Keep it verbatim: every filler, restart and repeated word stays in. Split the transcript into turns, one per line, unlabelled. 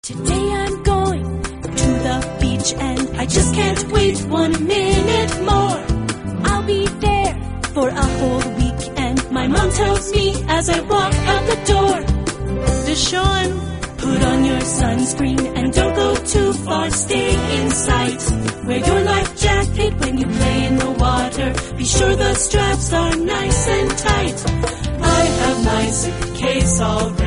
Today I'm going to the beach and I just can't wait one minute more. I'll be there for a whole week and my mom tells me as I walk out the door, Deshaun, put on your sunscreen and don't go too far, stay in sight. Wear your life jacket when you play in the water. Be sure the straps are nice and tight. I have my suitcase all ready.